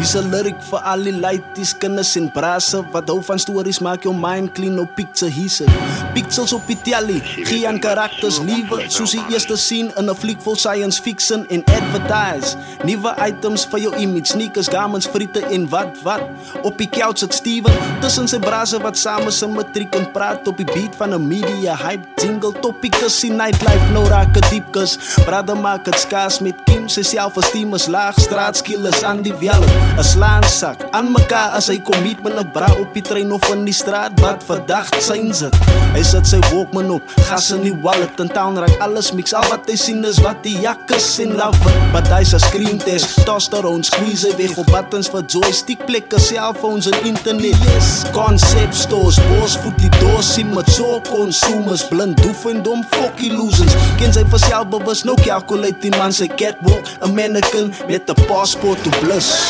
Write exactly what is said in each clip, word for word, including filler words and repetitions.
Dis 'n lyric vir al die laities, kinders en brase wat hou van stories, maak jou mind clean, no picture hisse. Pixels op die telly, gee aan karakters liewe, soos die eerste scene in 'n fliek vol science fiction en advertise. Nuwe items vir jou image, sneakers, garments, friete en wat wat. Op die couch het Steven, tussen sy brase wat samen sy matriek en praat op die beat van 'n media hype jingle. Topicus in nightlife, nou raak het diepkus. Brother maak het skaars met Kim, sy self-esteem is laag, straatskillers aan die velk, 'n slaansak aan mekaar as hy kom meet met 'n bra op die trein of in die straat, wat verdacht zijn ze. Hy sit sy Walkman op, gas in die wallet, in town raak alles mix, al wat hy sien is wat die jakkes en love it. But hy's a screen test, testosterone, squeeze hy weg op buttons vir joystick, plekke, cellphones en internet. Yes, concept stores, boos voet die doos, sien met so consumers, blind, doef en dom, fuck illusions. Ken sy vir selfbewus, no calculate die man sy catwalk, a mannequin met 'n passport to bliss.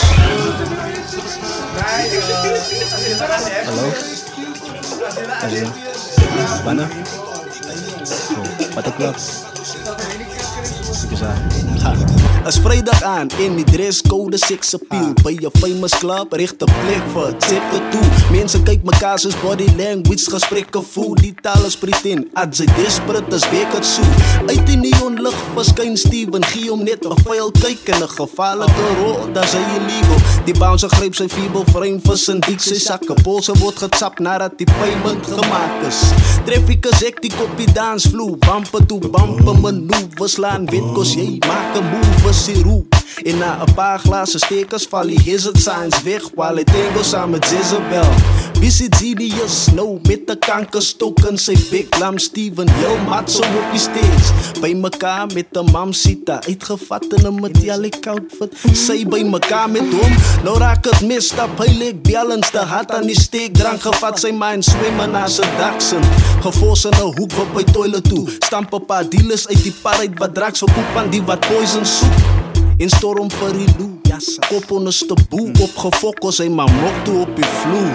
Hallo? Hallo? Mana? Oh, wat ek klap? As Vrydag aan en die dresscode sex appeal by 'n famous club, regte plek vir chapter two. Mense kyk mekaar soos body language, gesprekke voel, die taal is pretend, as hy desperate is, week het soe. Uit die neonlig verskyn Steven, gee hom net 'n vuil kyk en 'n gevaarlike rol, dat sy illegal. Die bouncer gryp sy feeble frame vis en dik sy sakke, polse word gechap nadat die payment gemaakt is. Traffic is hectiek op die dansvloer, bumper to bumper manoeuvres, slaan wet kos jy, maak 'n move, siroe. En na 'n paar glazen stekers val die hazard signs weg, while hy tango saam met Jezebel. Busy genius, nou met 'n kankerstok in sy bek, lam Steven, heel mat so op die stage. By mekaar met 'n mamsita, uitgevat in 'n metallic outfit, sy by mekaar met hom, nou raak het messed up, hy leek balanced, te hard aan die steek, drank gevat, sy mind swemmen na sy daksin, gefors in 'n hoek op by toilet toe, stamp 'n paar dealers uit die par uit wat drugs verkoop aan die wat poison soep. En storm vir die loe, kop onder staboe, opgefokus, hy maar mok toe op die vloer.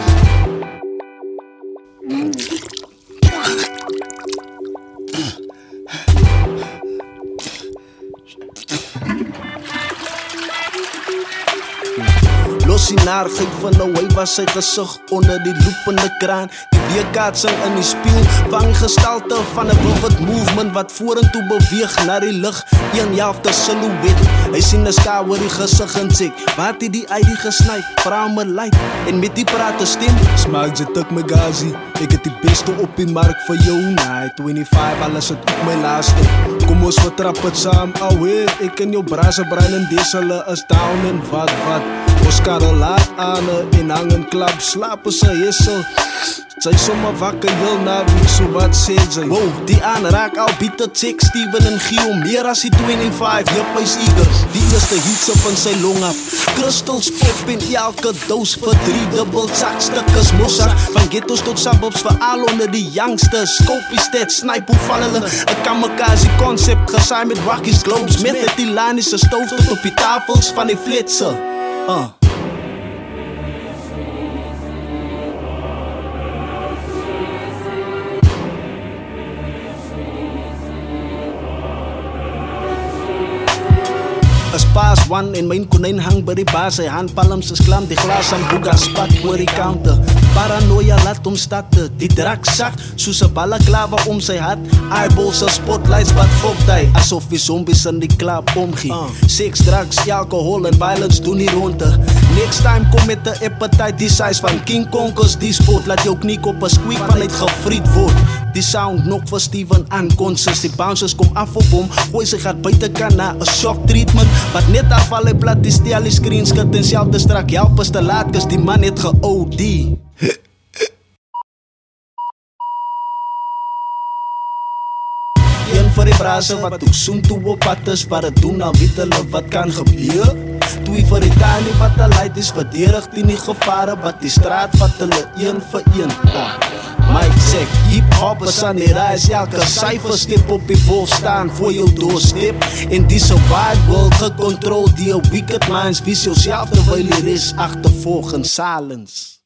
Los die naarheid van nou, hy was sy gesig onder die loopende kraan. Die weerkaatsing in die spieël vang gestalte van 'n vivid movement wat vorentoe beweeg na die lig, een helfte silhouet. Hy sien 'n skaar oor die gesig en sê, wat het die I D gesnyp, vra my light, en met die prate stem, smaak jy tik my gazi, ek het die beste op die mark vir jou, nah, twenty-five, alles het op my laaste, kom ons vertrap het saam, away, ek en jou brase brein en diesele is down en wat wat, ons karre laat aan en hang in klap, slapen sy hessel, sy sommer wakker heel na wie, so wat sê sy, wow, die aanraak al bied het check Steven en gee hom meer as die twenty-five, jyp hy's eager, die eerste heats op in sy long af, crystals pop en elke dous vir drie dubbel sak, stikkers mossak, van ghettos tot suburbs vir al onder die youngsters, Scopie stat, snipe, hoe val hulle, ek kamikaze concept, gesaai met wakkies globes, met het die lanische stoof tot op die tafels van die flitse, uh. As paas one en myn konyn hang by die baas, sy handpalms is klam, die glas aan boega spat oor die counter. Paranoia laat hom statte, die drak sak, soos 'n balaklava om sy hat, eyeballs as spotlights wat fokt hy, asof die zombies in die klap omgie. Uh. Sex, drugs, alcohol en violence doen die ronde. Next time kom met 'n appetite die size van King Kong's die spot, laat jou knie op 'n squeak vanuit gefried word. Die sound nok vir Steven unconscious, die bouncers kom af op hom, gooi sy gat buitekant na 'n shock treatment, wat net afval hy plat die stel die screen skit en self distrak, help is te laat, cause die man het ge-O D. Een vir die brase wat ook soen toe op pad is, wat het doen al weet hulle wat kan gebeur. Twee vir die tanie wat al leid is, verdedig teen die gevare, wat die straat vat hulle een vir een. Ah. Mike check, hip-hop is aan die reis, elke cijfer stip op die wolf staan voor jou doorstip. In die wide world gecontroleerd, die wicked minds, wie zichzelf terwijl er is achtervolgens silence.